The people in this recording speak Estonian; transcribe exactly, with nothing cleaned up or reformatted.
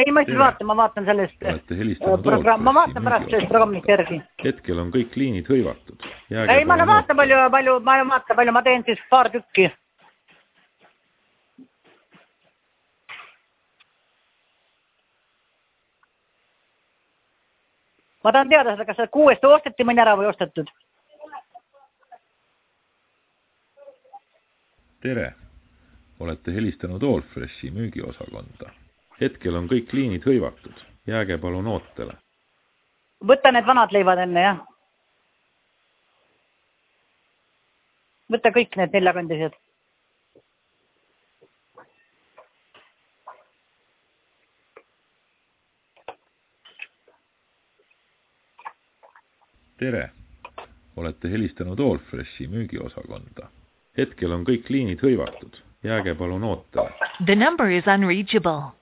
Ei, ma siis vaatan, ma vaatan sellest programm, ma vaatan pärast sellest programmist järgi. Hetkel on kõik liinid hõivatud. Ei, ma vaatan palju, palju, ma vaatan palju, ma teen siis paar tükki. Ma tahan teada seda, kas see kuuesti osteti mõni ära või ostetud? Tere! Olete helistanud Allfreshi müügiosakonda. Hetkel on kõik liinid hõivatud. Jääge palun ootele. Võta need vanad leivad enne, jah? Võta kõik need neljakandised. Tere! Olete helistanud Allfreshi müügiosakonda. Hetkel on kõik liinid hõivatud. Jääge palun ootele. The number is unreachable.